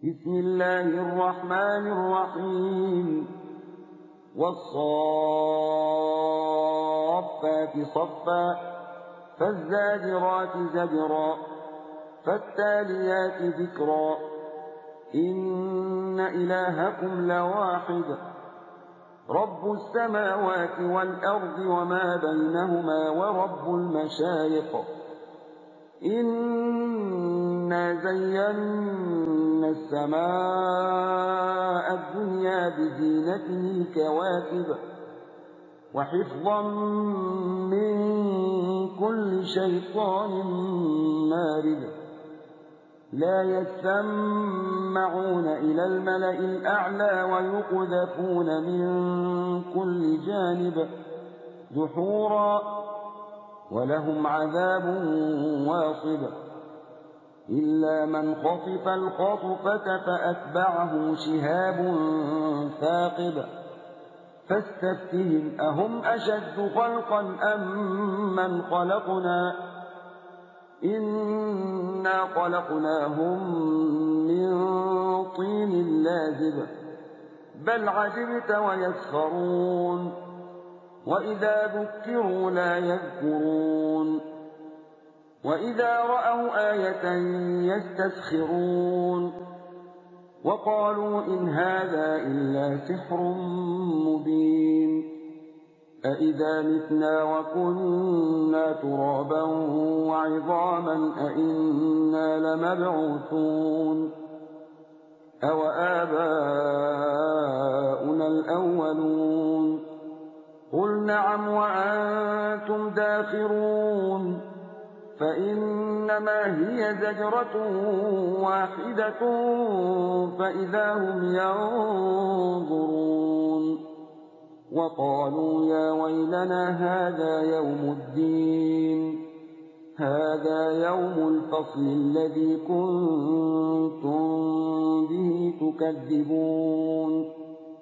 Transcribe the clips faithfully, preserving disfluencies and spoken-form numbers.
بسم الله الرحمن الرحيم والصافات صفا فالزاجرات زجرا فالتاليات ذكرا إن إلهكم لواحد رب السماوات والأرض وما بينهما ورب المشارق إنا زينا السماء الدنيا بزينة الكواكب وحفظا من كل شيطان مارد لا يسمعون إلى الملأ الأعلى ويقذفون من كل جانب دحورا ولهم عذاب واصب إلا من خطف الخطفة فأتبعه شهاب ثاقب فاستفتهم أهم أشد خلقا أم من خلقنا إنا خلقناهم من طين لازب بل عجبت ويسخرون وإذا ذكروا لا يذكرون وإذا رأوا آية يستسخرون وقالوا إن هذا إلا سحر مبين أإذا متنا وكنا ترابا وعظاما أإنا لمبعوثون أو آباؤنا الأولون قل نعم وأنتم داخرون فإنما هي زجرة واحدة فإذا هم ينظرون وقالوا يا ويلنا هذا يوم الدين هذا يوم الفصل الذي كنتم به تكذبون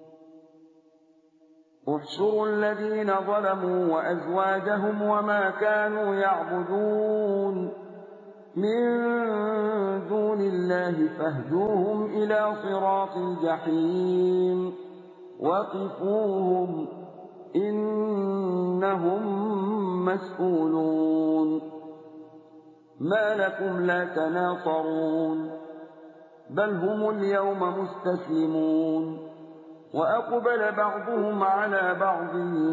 احشروا الذين ظلموا وأزواجهم وما كانوا يعبدون من دون الله فاهدوهم إلى صراط الجحيم وقفوهم إنهم مسئولون ما لكم لا تناصرون بل هم اليوم مستسلمون وأقبل بعضهم على بعض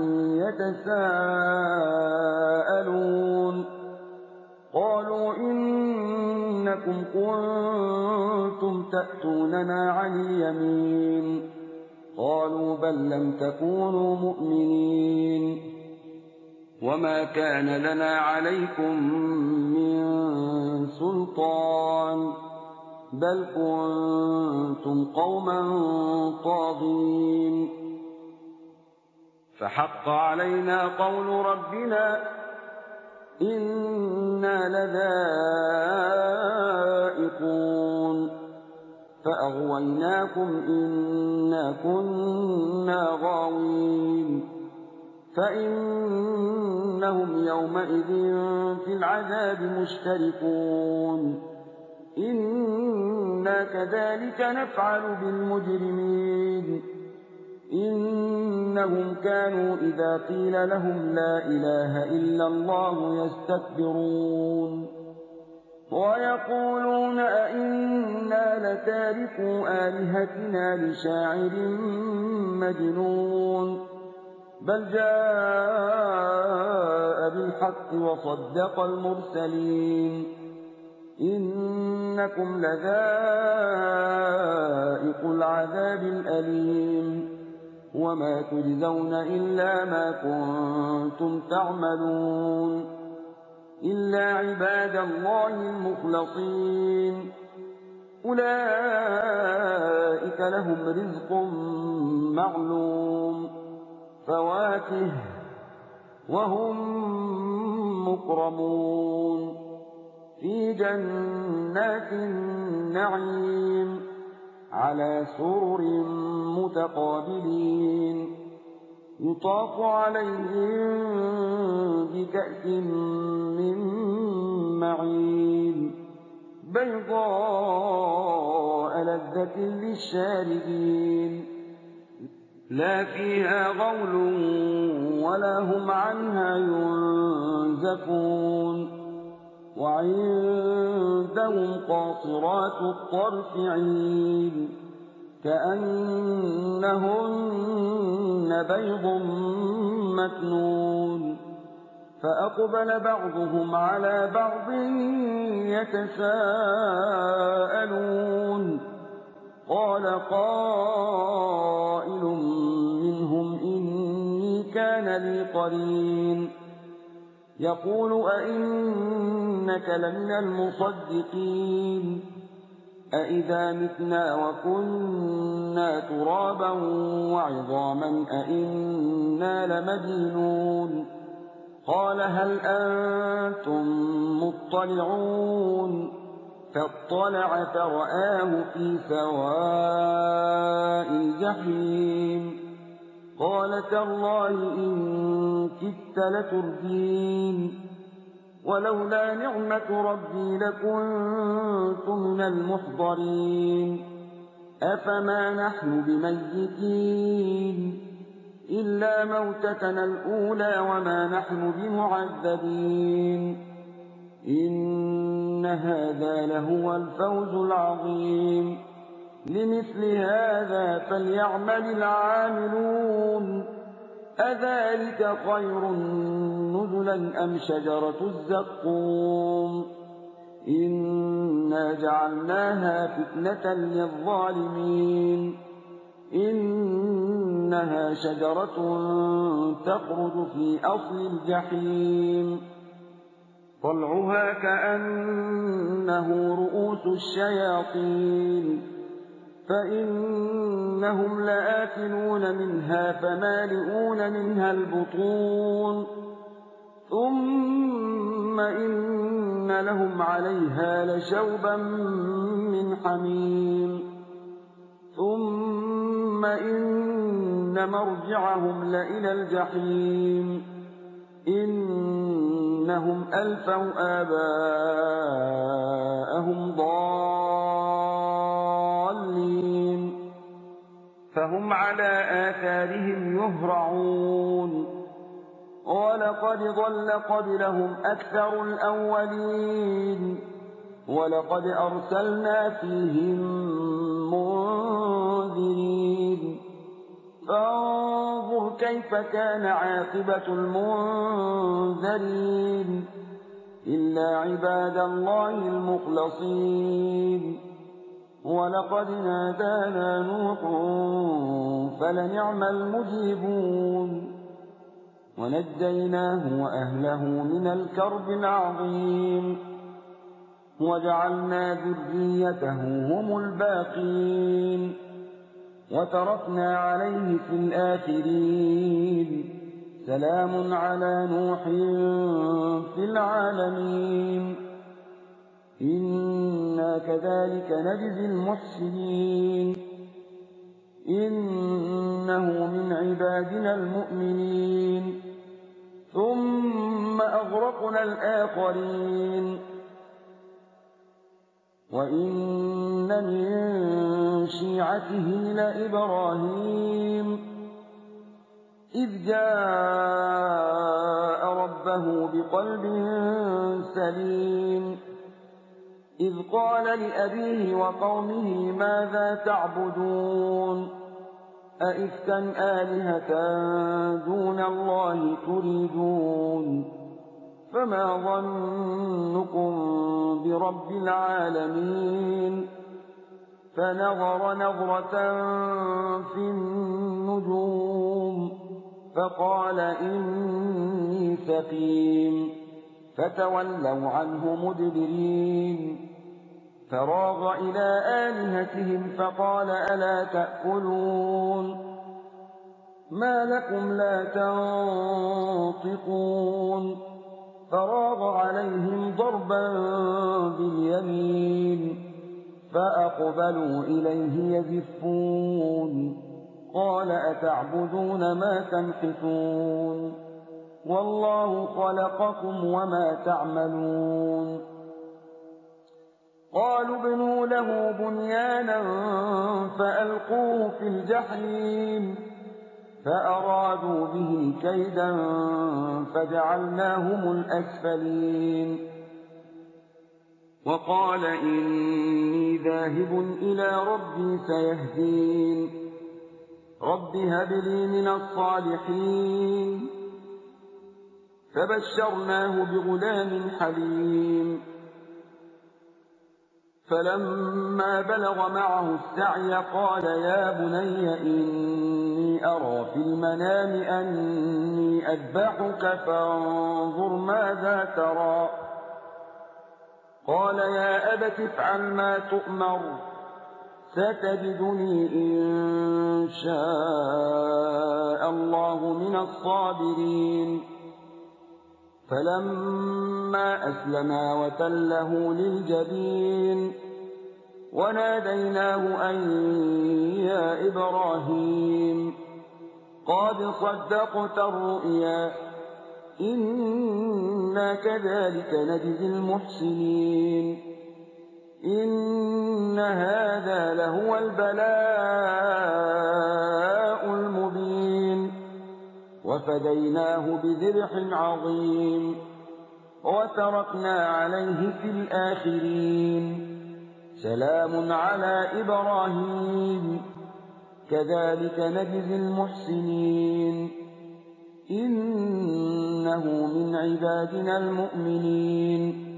يتساءلون قالوا إنكم كنتم تأتوننا عن اليمين قالوا بل لم تكونوا مؤمنين وما كان لنا عليكم من سلطان بل كنتم قوما طاغين فحق علينا قول ربنا إنا لذائقون فأغويناكم إنا كنا غاوين فإنهم يومئذ في العذاب مشتركون إنا كذلك نفعل بالمجرمين إنهم كانوا إذا قيل لهم لا إله إلا الله يستكبرون ويقولون أئنا لتاركوا آلهتنا لشاعر مجنون بل جاء بالحق وصدق المرسلين إنكم لذائق العذاب الأليم وما تجزون إلا ما كنتم تعملون إلا عباد الله المخلصين أولئك لهم رزق معلوم فواكه وهم مكرمون في جنات النعيم على سرر متقابلين يطاف عليهم بكأس من معين بيضاء لذة للشاربين لا فيها غول ولا هم عنها ينزفون وعندهم قاصرات الطرف عين كأنهن بيض مكنون فأقبل بعضهم على بعض يتساءلون قال قائل منهم إني كان لي قرين يقول أئنك لمن المصدقين أئذا متنا وكنا ترابا وعظاما أئنا لمدينون قال هل أنتم مطلعون فاطلع فرآه في سواء الجحيم قال تالله إن كدت لتردين ولولا نعمة ربي لكنت من المحضرين أفما نحن بميتين إلا موتتنا الأولى وما نحن بمعذبين إن هذا لهو الفوز العظيم لمثل هذا فليعمل العاملون أذلك خير نزلا أم شجرة الزقوم إنا جعلناها فتنة للظالمين إنها شجرة تخرج في أصل الجحيم طلعها كأنه رؤوس الشياطين فإنهم لآكلون منها فمالئون منها البطون ثم إن لهم عليها لشوبا من حميم ثم إن مرجعهم لإلى الجحيم إنهم ألفوا آباءهم ضالين فهم على آثارهم يهرعون ولقد ضل قبلهم أكثر الأولين ولقد أرسلنا فيهم منذرين فانظر كيف كان عاقبة المنذرين إلا عباد الله المخلصين ولقد نادانا نوح فلنعم المجيبون ونجيناه وأهله من الكرب العظيم وجعلنا ذريته هم الباقين وتركنا عليه في الآخرين سلام على نوح في العالمين إنا كذلك نجزي المحسنين إنه من عبادنا المؤمنين ثم أغرقنا الآخرين وإن من شيعته لإبراهيم إذ جاء ربه بقلب سليم إذ قال لأبيه وقومه ماذا تعبدون أئفكا آلهة دون الله تريدون فما ظنكم برب العالمين فنظر نظرة في النجوم فقال إني سقيم فتولوا عنه مدبرين فراغ إلى آلهتهم فقال ألا تأكلون ما لكم لا تنطقون فراغ عليهم ضربا باليمين فأقبلوا إليه يزفون قال أتعبدون ما تنحتون والله خلقكم وما تعملون قالوا ابنوا له بنيانا فألقوه في الجحيم فأرادوا به كيدا فجعلناهم الأسفلين وقال إني ذاهب إلى ربي سيهدين رب هب لي من الصالحين فبشرناه بغلام حليم فلما بلغ معه السعي قال يا بني إني أرى في المنام أني أذبحك فانظر ماذا ترى قال يا أبت افعل ما تؤمر ستجدني إن شاء الله من الصابرين فلما أسلما وتله للجبين وناديناه أن يا إبراهيم قد صدقت الرؤيا إنا كذلك نجزي المحسنين إن هذا لهو البلاء المبين وفديناه بذبح عظيم وتركنا عليه في الآخرين سلام على إبراهيم كذلك نجزي المحسنين إنه من عبادنا المؤمنين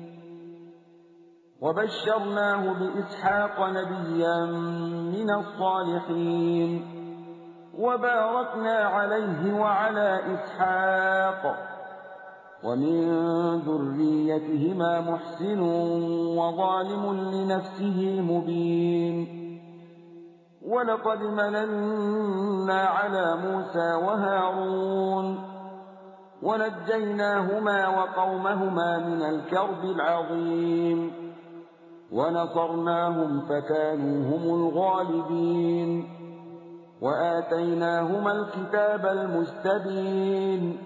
وبشرناه بإسحاق نبيا من الصالحين وباركنا عليه وعلى إسحاق ومن ذريتهما محسن وظالم لنفسه مبين ولقد مننا على موسى وهارون ونجيناهما وقومهما من الكرب العظيم ونصرناهم فكانوا هم الغالبين وآتيناهما الكتاب المستبين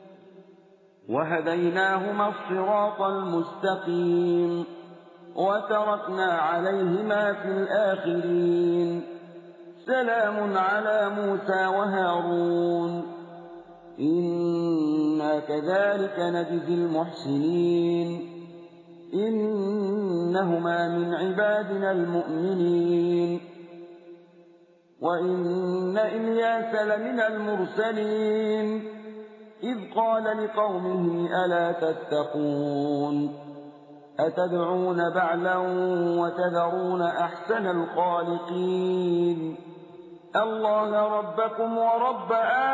وهديناهما الصراط المستقيم وتركنا عليهما في الآخرين سلام على موسى وهارون إنا كذلك نجزي المحسنين إنهما من عبادنا المؤمنين وإن إلياس لمن المرسلين إذ قال لقومه ألا تتقون أتدعون بعلا وتذرون أحسن الخالقين الله ربكم ورب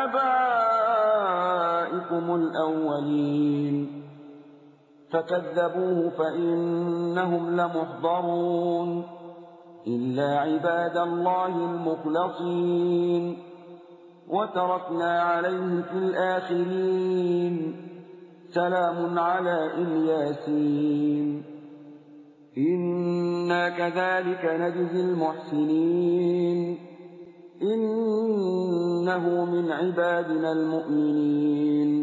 آبائكم الأولين فكذبوه فإنهم لمحضرون إلا عباد الله المخلصين وتركنا عليه في الآخرين سلام على الياسين إنا كذلك نجزي المحسنين إنه من عبادنا المؤمنين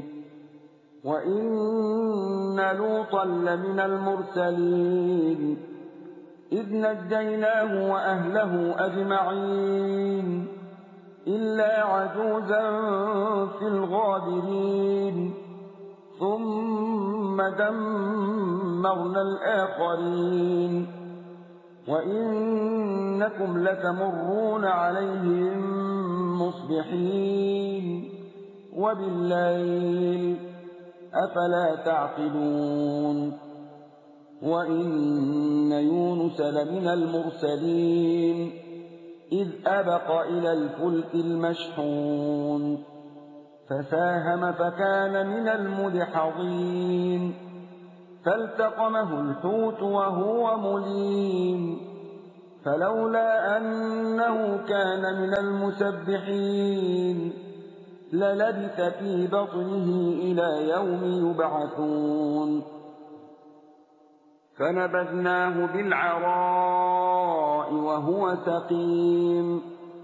وإن لوطا لمن المرسلين إذ نجيناه وأهله أجمعين إلا عجوزا في الغابرين ثم دمرنا الآخرين وإنكم لتمرون عليهم مصبحين وبالليل أفلا تعقلون وإن يونس لمن المرسلين إذ أبق إلى الفلك المشحون فساهم فكان من المدحضين فالتقمه الحوت وهو مليم فلولا أنه كان من المسبحين للبث في بطنه إلى يوم يبعثون فنبذناه بالعراء وهو سقيم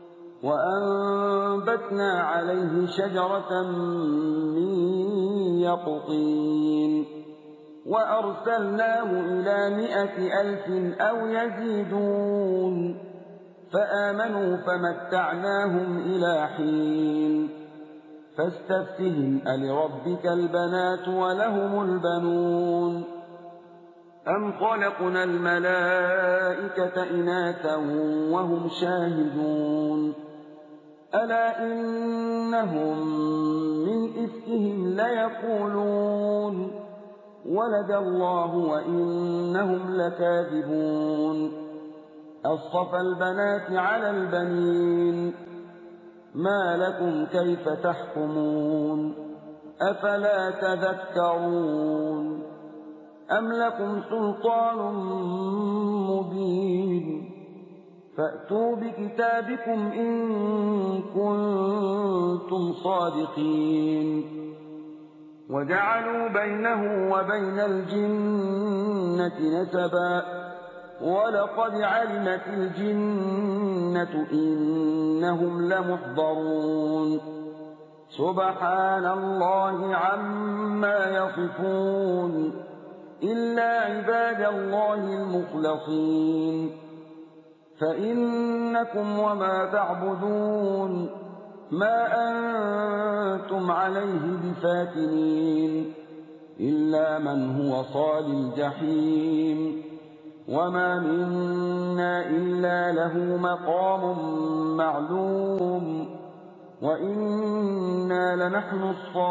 وأنبتنا عليه شجرة من يقطين وأرسلناه إلى مائة ألف أو يزيدون فآمنوا فمتعناهم إلى حين فاستفتهم ألربك البنات ولهم البنون أم خلقنا الملائكة إناثا وهم شاهدون ألا إنهم من إفكهم ليقولون ولد الله وإنهم لكاذبون أصطفى البنات على البنين ما لكم كيف تحكمون أفلا تذكرون أم لكم سلطان مبين فأتوا بكتابكم إن كنتم صادقين وجعلوا بينه وبين الجنة نسبا ولقد علمت الجنة إنهم لمحضرون سبحان الله عما يصفون إلا عباد الله المخلصين فإنكم وما تعبدون ما أنتم عليه بفاتنين إلا من هو صال الجحيم وما منا إلا له مقام معلوم وإنا لنحن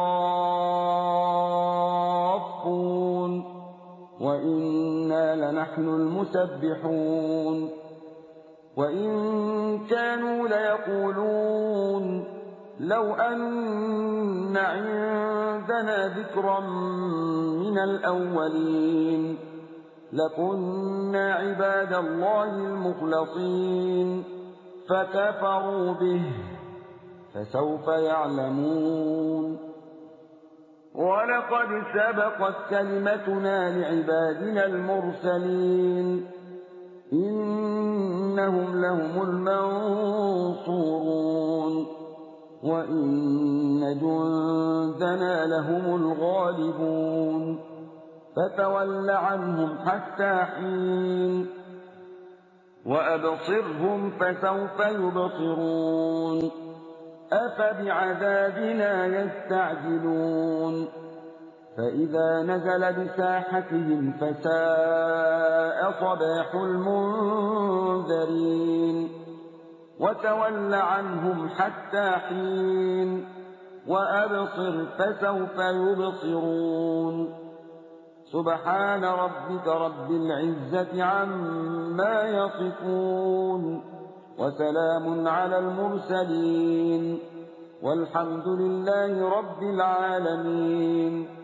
الصافون وإنا لنحن المسبحون وإن كانوا ليقولون لو أن عندنا ذكرا من الأولين لكنا عباد الله المخلصين فكفروا به فسوف يعلمون ولقد سبقت كلمتنا لعبادنا المرسلين إنهم لهم المنصورون وإن جندنا لهم الغالبون فتول عنهم حتى حين وأبصرهم فسوف يبصرون أفبعذابنا يستعجلون فإذا نزل بساحتهم فساء صباح المنذرين وتول عنهم حتى حين وأبصر فسوف يبصرون سبحان ربك رب العزة عما يصفون وسلام على المرسلين والحمد لله رب العالمين.